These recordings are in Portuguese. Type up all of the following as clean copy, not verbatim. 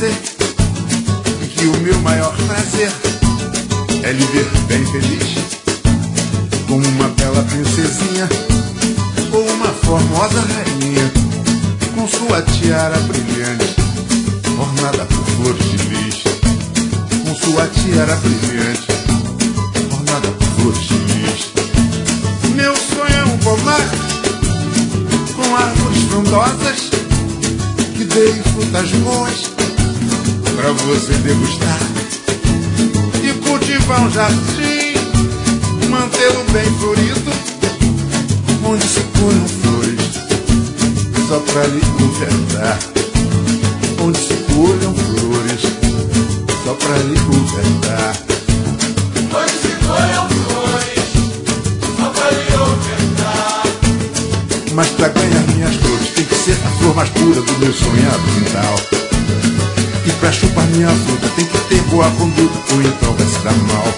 você, e que o meu maior prazer é lhe ver bem feliz, como uma bela princesinha ou uma formosa rainha, com sua tiara brilhante, ornada por flores de lis, com sua tiara brilhante, ornada por flores de lis. Meu sonho é um pomar com árvores frondosas, que dei frutas boas pra você degustar, e cultivar um jardim, mantê-lo bem florido, onde se colham flores só pra lhe ofertar, onde se colham flores só pra lhe ofertar, onde se colham flores só pra lhe ofertar. Mas pra ganhar minhas flores tem que ser a flor mais pura do meu sonhado quintal, e pra chupar minha fruta tem que ter boa conduta, ou então vai se dar mal.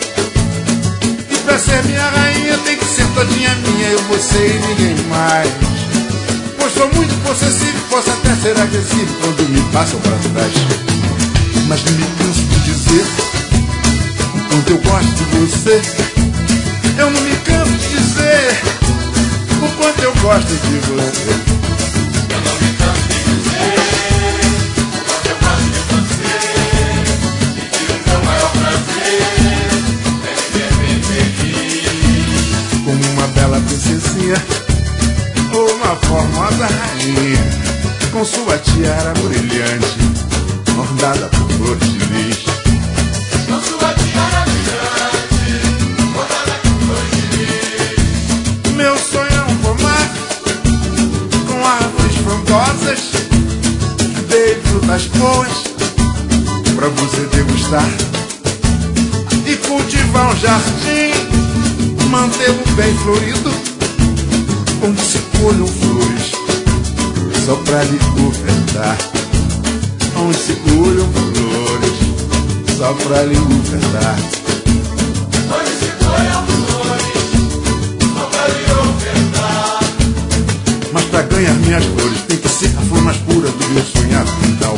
E pra ser minha rainha tem que ser todinha minha, eu, você e ninguém mais. Pois sou muito possessivo, posso até ser agressivo quando me passam pra trás. Mas não me canso de dizer o quanto eu gosto de você. Eu não me canso de dizer o quanto eu gosto de você. Eu não me canso de dizer o quanto eu gosto de você, e que o meu maior prazer é viver bem feliz, como uma bela princesinha ou uma formosa rainha, com sua tiara brilhante, ornada por flores de lis, com sua tiara brilhante, bordada com flores de lis. Meu sonho é um pomar com árvores frondosas, que dei frutas boas pra você degustar, e cultivar um jardim, mantê-lo bem florido, onde se colham flores só pra lhe ofertar, onde se colham flores só pra lhe ofertar. Onde se colham flores só pra lhe ofertar. Mas pra ganhar minhas flores tem que ser a flor mais pura do meu sonhado quintal,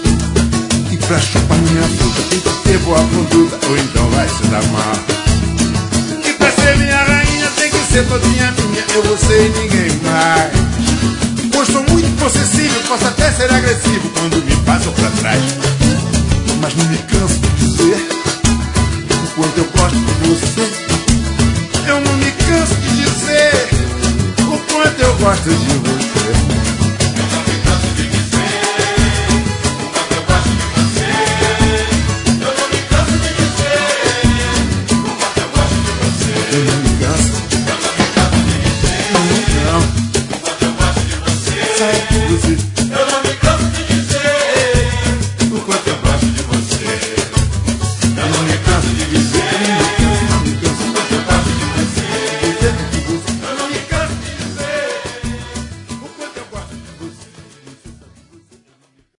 e pra chupar minha fruta tem que ter boa conduta, ou então vai se dar mal. E pra ser minha rainha tem que ser todinha minha, eu, você e ninguém mais. Pois sou muito possessivo, posso até ser agressivo quando me passam pra trás. Mas não me canso de dizer o quanto eu gosto de você. Eu não me canso de dizer o quanto eu gosto de você. Eu não me canso de dizer o quanto eu gosto de você. Eu não me canso de dizer o quanto eu gosto de você. Eu não me canso. Eu não me canso de dizer Não. o quanto eu gosto de você. Sai de você. Eu não me canso de dizer o quanto eu gosto de você. Eu não me canso de dizer